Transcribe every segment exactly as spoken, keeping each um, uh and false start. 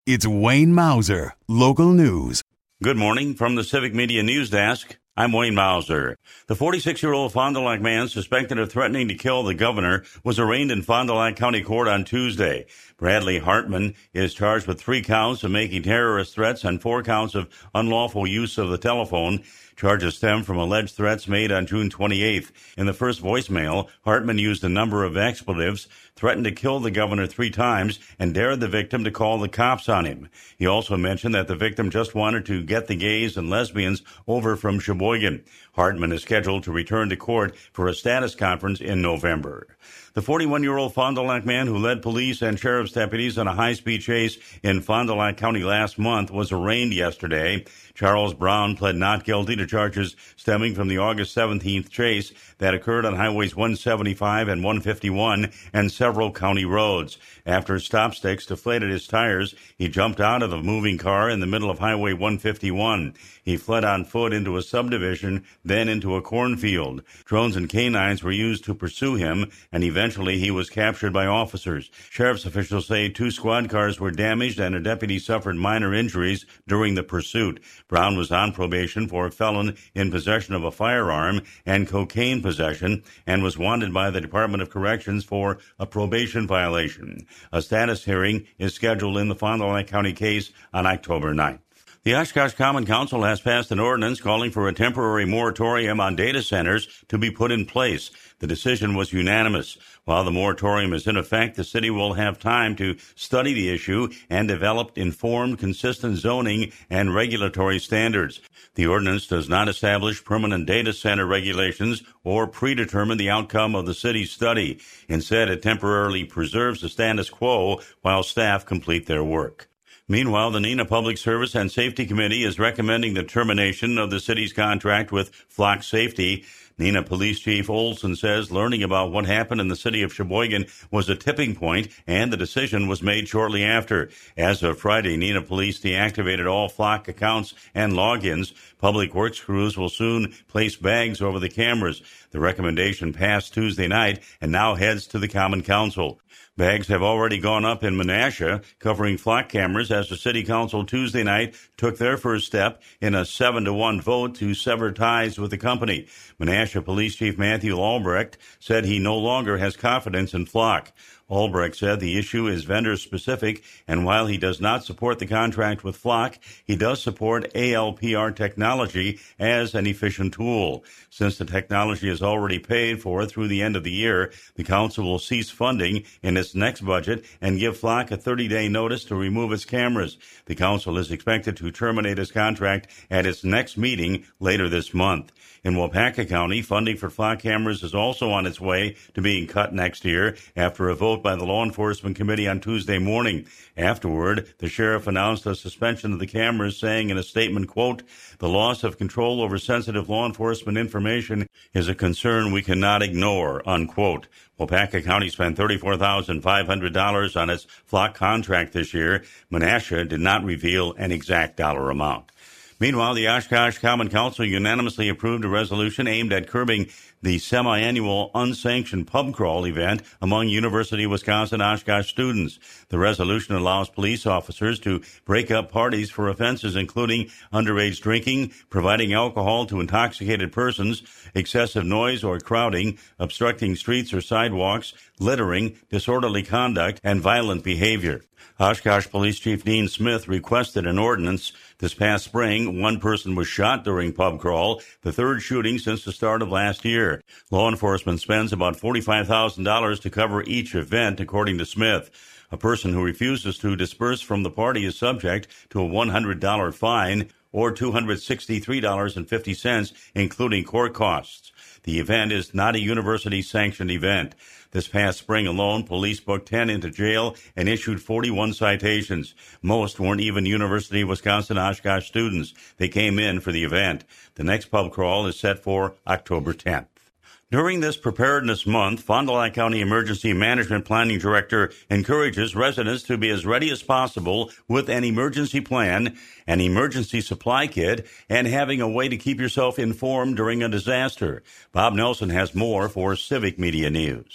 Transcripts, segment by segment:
It's Wayne Mauser, Local News. Good morning from the Civic Media News Desk. I'm Wayne Mauser. The forty-six-year-old Fond du Lac man suspected of threatening to kill the governor was arraigned in Fond du Lac County Court on Tuesday. Bradley Hartman is charged with three counts of making terrorist threats and four counts of unlawful use of the telephone. Charges stem from alleged threats made on June twenty-eighth. In the first voicemail, Hartman used a number of expletives, threatened to kill the governor three times, and dared the victim to call the cops on him. He also mentioned that the victim just wanted to get the gays and lesbians over from Sheboygan. Hartman is scheduled to return to court for a status conference in November. The forty-one-year-old Fond du Lac man who led police and sheriff's deputies on a high-speed chase in Fond du Lac County last month was arraigned yesterday. Charles Brown pled not guilty to charges stemming from the August seventeenth chase that occurred on Highways one seventy-five and one fifty-one and several county roads. After stop sticks deflated his tires, he jumped out of a moving car in the middle of Highway one fifty-one. He fled on foot into a subdivision, then into a cornfield. Drones and canines were used to pursue him, and eventually he was captured by officers. Sheriff's officials say two squad cars were damaged and a deputy suffered minor injuries during the pursuit. Brown was on probation for a felon in possession of a firearm and cocaine possession and was wanted by the Department of Corrections for a probation violation. A status hearing is scheduled in the Fond du Lac County case on October ninth. The Oshkosh Common Council has passed an ordinance calling for a temporary moratorium on data centers to be put in place. The decision was unanimous. While the moratorium is in effect, the city will have time to study the issue and develop informed, consistent zoning and regulatory standards. The ordinance does not establish permanent data center regulations or predetermine the outcome of the city's study. Instead, it temporarily preserves the status quo while staff complete their work. Meanwhile, the Neenah Public Service and Safety Committee is recommending the termination of the city's contract with Flock Safety. Neenah Police Chief Olson says learning about what happened in the city of Sheboygan was a tipping point, and the decision was made shortly after. As of Friday, Neenah Police deactivated all Flock accounts and logins. Public Works crews will soon place bags over the cameras. The recommendation passed Tuesday night and now heads to the Common Council. Bags have already gone up in Menasha, covering Flock cameras, as the City Council Tuesday night took their first step in a seven to one vote to sever ties with the company. Menasha Police Chief Matthew Albrecht said he no longer has confidence in Flock. Albrecht said the issue is vendor-specific, and while he does not support the contract with Flock, he does support A L P R technology as an efficient tool. Since the technology is already paid for through the end of the year, the council will cease funding in its next budget and give Flock a thirty-day notice to remove its cameras. The council is expected to terminate its contract at its next meeting later this month. In Waupaca County, funding for Flock cameras is also on its way to being cut next year after a vote by the Law Enforcement Committee on Tuesday morning. Afterward, the sheriff announced a suspension of the cameras, saying in a statement, quote, "The loss of control over sensitive law enforcement information is a concern we cannot ignore," unquote. Waupaca County spent thirty-four thousand five hundred dollars on its Flock contract this year. Menasha did not reveal an exact dollar amount. Meanwhile, the Oshkosh Common Council unanimously approved a resolution aimed at curbing the semi-annual unsanctioned pub crawl event among University of Wisconsin-Oshkosh students. The resolution allows police officers to break up parties for offenses including underage drinking, providing alcohol to intoxicated persons, excessive noise or crowding, obstructing streets or sidewalks, littering, disorderly conduct, and violent behavior. Oshkosh Police Chief Dean Smith requested an ordinance. This past spring, one person was shot during pub crawl, the third shooting since the start of last year. Law enforcement spends about forty-five thousand dollars to cover each event, according to Smith. A person who refuses to disperse from the party is subject to a one hundred dollars fine or two hundred sixty-three dollars and fifty cents, including court costs. The event is not a university-sanctioned event. This past spring alone, police booked ten into jail and issued forty-one citations. Most weren't even University of Wisconsin-Oshkosh students. They came in for the event. The next pub crawl is set for October tenth. During this Preparedness Month, Fond du Lac County Emergency Management Planning Director encourages residents to be as ready as possible with an emergency plan, an emergency supply kit, and having a way to keep yourself informed during a disaster. Bob Nelson has more for Civic Media News.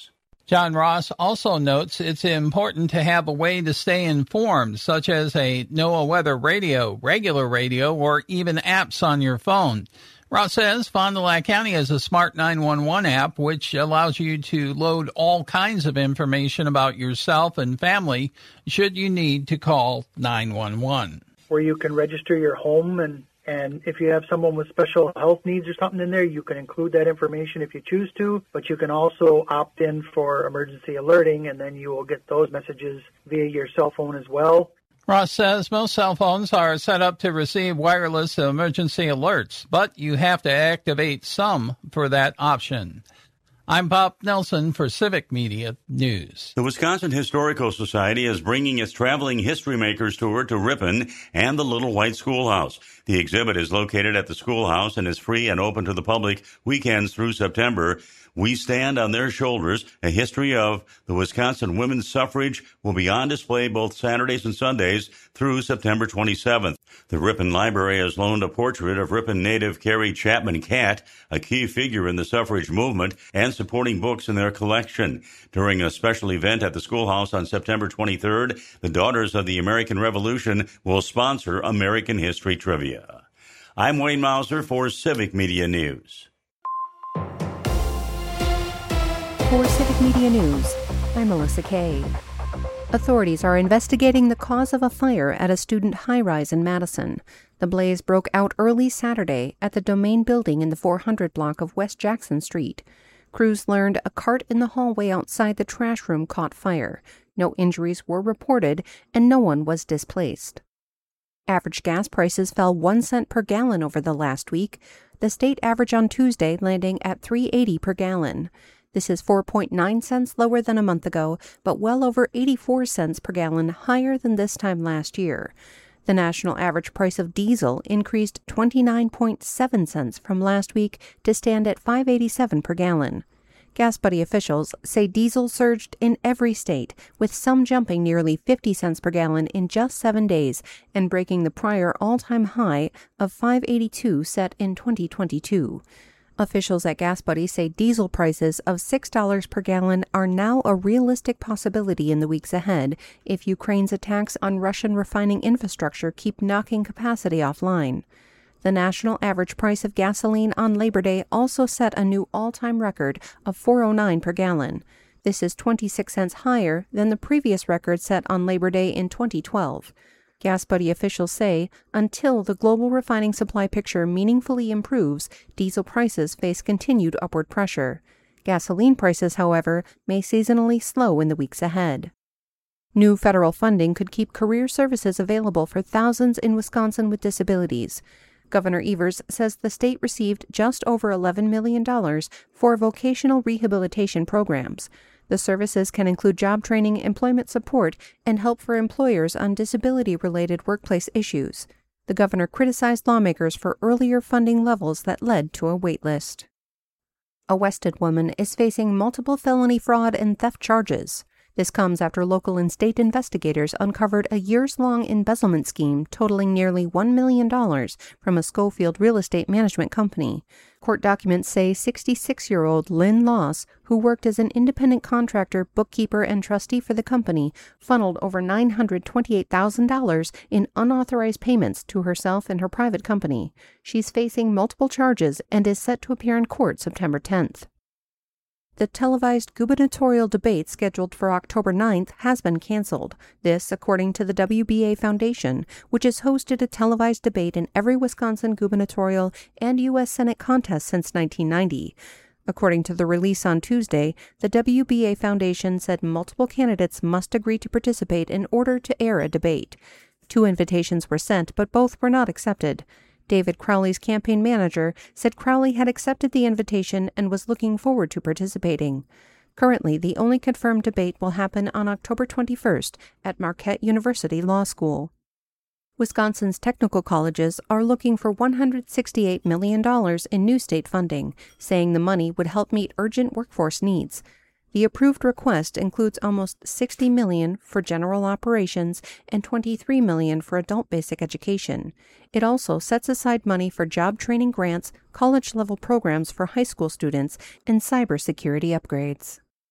John Ross also notes it's important to have a way to stay informed, such as a NOAA weather radio, regular radio, or even apps on your phone. Ross says Fond du Lac County has a smart nine one one app, which allows you to load all kinds of information about yourself and family should you need to call nine one one. Where you can register your home, and, and if you have someone with special health needs or something in there, you can include that information if you choose to, but you can also opt in for emergency alerting, and then you will get those messages via your cell phone as well. Ross says most cell phones are set up to receive wireless emergency alerts, but you have to activate some for that option. I'm Bob Nelson for Civic Media News. The Wisconsin Historical Society is bringing its Traveling History Makers tour to Ripon and the Little White Schoolhouse. The exhibit is located at the schoolhouse and is free and open to the public weekends through September. We Stand on Their Shoulders, a history of the Wisconsin women's suffrage, will be on display both Saturdays and Sundays through September twenty-seventh. The Ripon Library has loaned a portrait of Ripon native Carrie Chapman Catt, a key figure in the suffrage movement, and supporting books in their collection. During a special event at the schoolhouse on September twenty-third, the Daughters of the American Revolution will sponsor American History Trivia. I'm Wayne Mauser for Civic Media News. For Civic Media News, I'm Melissa Kay. Authorities are investigating the cause of a fire at a student high-rise in Madison. The blaze broke out early Saturday at the Domain building in the four hundred block of West Jackson Street. Crews learned a cart in the hallway outside the trash room caught fire. No injuries were reported, and no one was displaced. Average gas prices fell one cent per gallon over the last week, the state average on Tuesday landing at three dollars and eighty cents per gallon. This is four point nine cents lower than a month ago, but well over eighty-four cents per gallon higher than this time last year. The national average price of diesel increased twenty-nine point seven cents from last week to stand at five dollars and eighty-seven cents per gallon. GasBuddy officials say diesel surged in every state, with some jumping nearly fifty cents per gallon in just seven days and breaking the prior all-time high of five dollars and eighty-two cents set in twenty twenty-two. Officials at GasBuddy say diesel prices of six dollars per gallon are now a realistic possibility in the weeks ahead if Ukraine's attacks on Russian refining infrastructure keep knocking capacity offline. The national average price of gasoline on Labor Day also set a new all-time record of four dollars and nine cents per gallon. This is twenty-six cents higher than the previous record set on Labor Day in twenty twelve. GasBuddy officials say until the global refining supply picture meaningfully improves, diesel prices face continued upward pressure. Gasoline prices, however, may seasonally slow in the weeks ahead. New federal funding could keep career services available for thousands in Wisconsin with disabilities. Governor Evers says the state received just over eleven million dollars for vocational rehabilitation programs. The services can include job training, employment support, and help for employers on disability-related workplace issues. The governor criticized lawmakers for earlier funding levels that led to a wait list. A Wested woman is facing multiple felony fraud and theft charges. This comes after local and state investigators uncovered a years-long embezzlement scheme totaling nearly one million dollars from a Schofield real estate management company. Court documents say sixty-six-year-old Lynn Loss, who worked as an independent contractor, bookkeeper, and trustee for the company, funneled over nine hundred twenty-eight thousand dollars in unauthorized payments to herself and her private company. She's facing multiple charges and is set to appear in court September tenth. The televised gubernatorial debate scheduled for October ninth has been canceled. This, according to the W B A Foundation, which has hosted a televised debate in every Wisconsin gubernatorial and U S Senate contest since nineteen ninety. According to the release on Tuesday, the W B A Foundation said multiple candidates must agree to participate in order to air a debate. Two invitations were sent, but both were not accepted. David Crowley's campaign manager said Crowley had accepted the invitation and was looking forward to participating. Currently, the only confirmed debate will happen on October twenty-first at Marquette University Law School. Wisconsin's technical colleges are looking for one hundred sixty-eight million dollars in new state funding, saying the money would help meet urgent workforce needs. The approved request includes almost sixty million dollars for general operations and twenty-three million dollars for adult basic education. It also sets aside money for job training grants, college-level programs for high school students, and cybersecurity upgrades.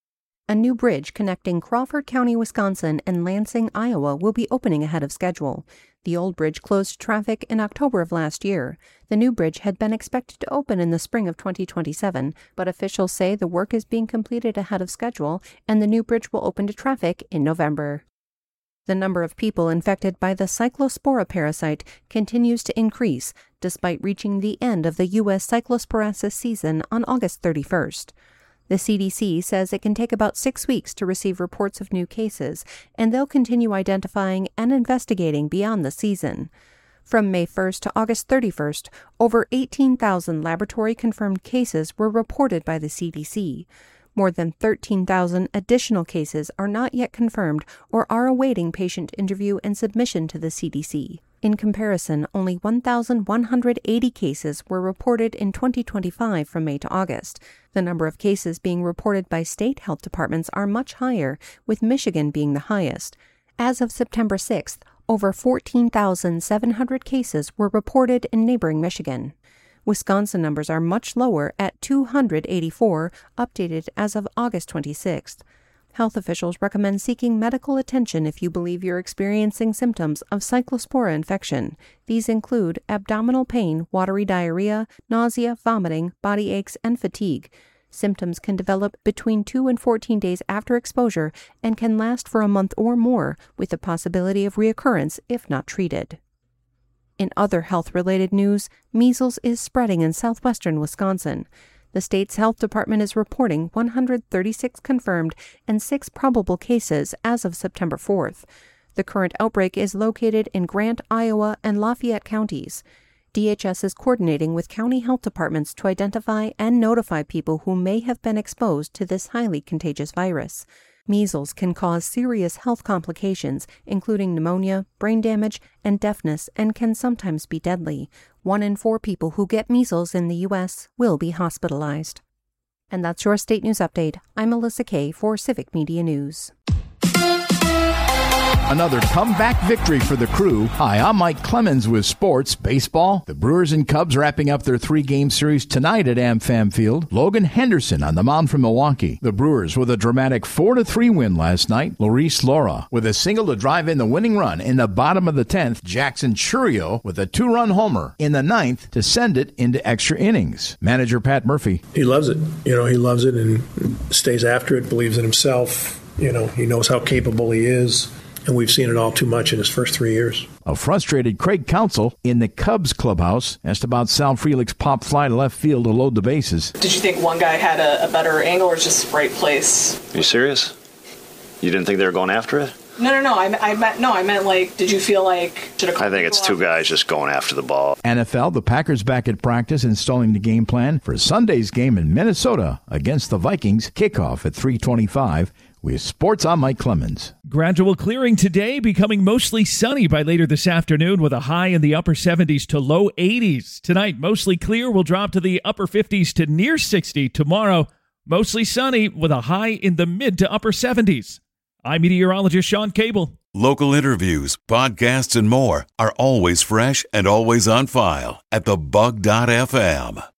A new bridge connecting Crawford County, Wisconsin and Lansing, Iowa will be opening ahead of schedule. The old bridge closed to traffic in October of last year. The new bridge had been expected to open in the spring of twenty twenty-seven, but officials say the work is being completed ahead of schedule and the new bridge will open to traffic in November. The number of people infected by the Cyclospora parasite continues to increase, despite reaching the end of the U S cyclosporasis season on August thirty-first. The C D C says it can take about six weeks to receive reports of new cases, and they'll continue identifying and investigating beyond the season. From May first to August thirty-first, over eighteen thousand laboratory-confirmed cases were reported by the C D C. More than thirteen thousand additional cases are not yet confirmed or are awaiting patient interview and submission to the C D C. In comparison, only one thousand one hundred eighty cases were reported in twenty twenty-five from May to August. The number of cases being reported by state health departments are much higher, with Michigan being the highest. As of September sixth, over fourteen thousand seven hundred cases were reported in neighboring Michigan. Wisconsin numbers are much lower at two hundred eighty-four, updated as of August twenty-sixth. Health officials recommend seeking medical attention if you believe you're experiencing symptoms of cyclospora infection. These include abdominal pain, watery diarrhea, nausea, vomiting, body aches, and fatigue. Symptoms can develop between two and fourteen days after exposure and can last for a month or more, with the possibility of reoccurrence if not treated. In other health-related news, measles is spreading in southwestern Wisconsin. The state's health department is reporting one hundred thirty-six confirmed and six probable cases as of September fourth. The current outbreak is located in Grant, Iowa, and Lafayette counties. D H S is coordinating with county health departments to identify and notify people who may have been exposed to this highly contagious virus. Measles can cause serious health complications, including pneumonia, brain damage, and deafness, and can sometimes be deadly. One in four people who get measles in the U S will be hospitalized. And that's your State News Update. I'm Melissa Kay for Civic Media News. Another comeback victory for the Crew. Hi, I'm Mike Clemens with sports. Baseball. The Brewers and Cubs wrapping up their three-game series tonight at AmFam Field. Logan Henderson on the mound for Milwaukee. The Brewers with a dramatic four to three win last night. Luis Lora with a single to drive in the winning run in the bottom of the tenth. Jackson Churio with a two-run homer in the ninth to send it into extra innings. Manager Pat Murphy. He loves it. You know, he loves it and stays after it, believes in himself. You know, he knows how capable he is. And we've seen it all too much in his first three years. A frustrated Craig Counsell in the Cubs clubhouse asked about Sal Frelick's pop fly to left field to load the bases. Did you think one guy had a, a better angle or just right place? Are you serious? You didn't think they were going after it? No, no, no. I, I meant no. I meant like, did you feel like? Should I think it's two guys just going after the ball. N F L, the Packers back at practice, installing the game plan for Sunday's game in Minnesota against the Vikings. Kickoff at three twenty-five. With sports, I'm Mike Clemens. Gradual clearing today, becoming mostly sunny by later this afternoon with a high in the upper seventies to low eighties. Tonight, mostly clear, will drop to the upper fifties to near sixty. Tomorrow, mostly sunny with a high in the mid to upper seventies. I'm meteorologist Sean Cable. Local interviews, podcasts, and more are always fresh and always on file at the bug dot f m.